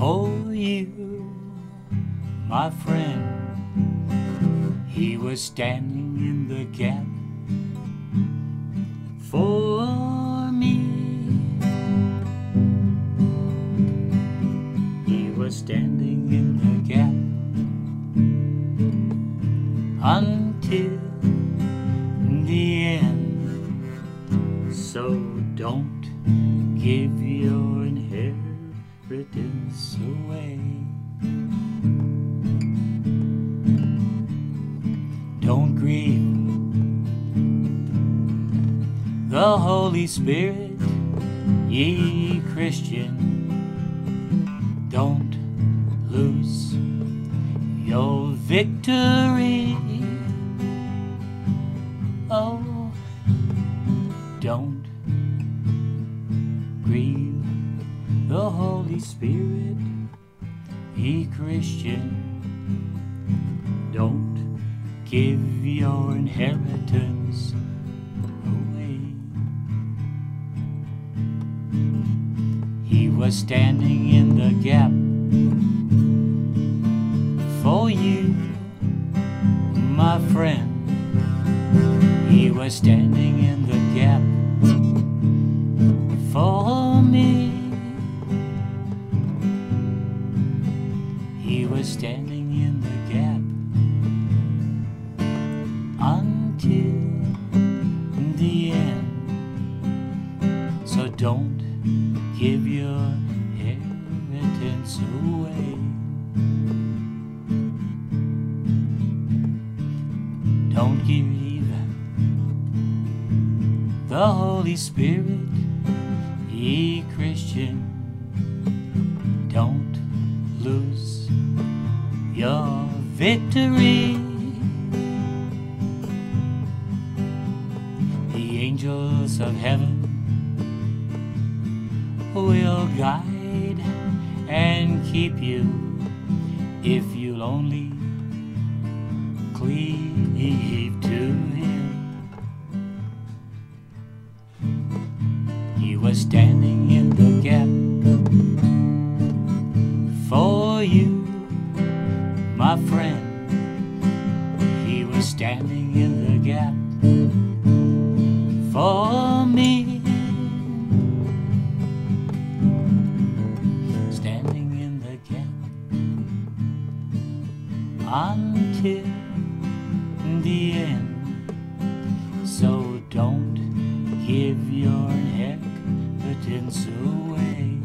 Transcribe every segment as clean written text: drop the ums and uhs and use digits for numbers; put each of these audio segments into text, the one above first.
for you, my friend. He was standing in the gap for me. He was standing in the gap until the end. So don't give your inheritance away. Don't grieve the Holy Spirit, ye Christian. Don't lose your victory. Oh, don't grieve the Holy Spirit, ye Christian. Don't give your inheritance away. He was standing in the gap for you, my friend. He was standing in the gap for me. He was standing in the gap until the end. So don't give your inheritance away. Don't give the Holy Spirit, ye Christian. Don't lose your victory. The angels of heaven will guide and keep you if you'll only cleave to Him. He was standing in the gap for you, my friend. He was standing in the gap for me. Standing in the gap until the end. So don't give your inheritance away.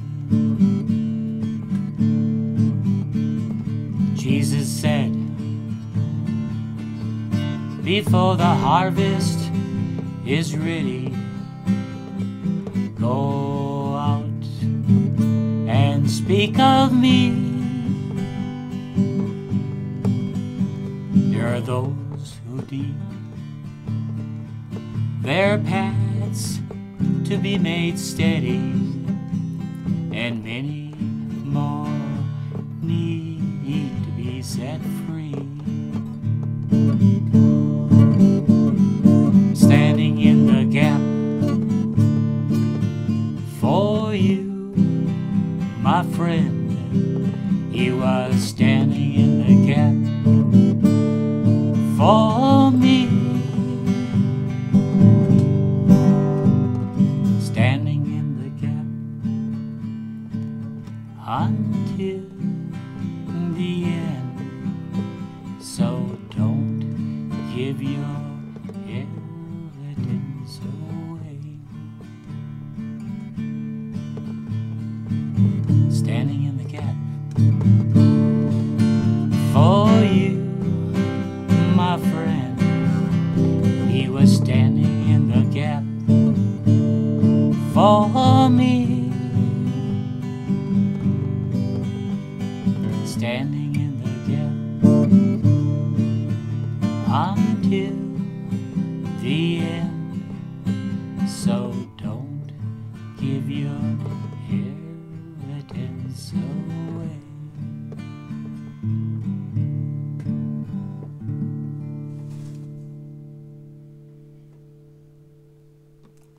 Jesus said, before the harvest is ready, go out and speak of me. There are those who need their paths to be made steady, and many more need to be set free. Standing in the gap for you, my friend. He was standing in the gap for me. Standing in the gap until the end. So don't give your inheritance away. Standing in the gap for you, my friend. He was standing in the gap for me. Standing in the gap until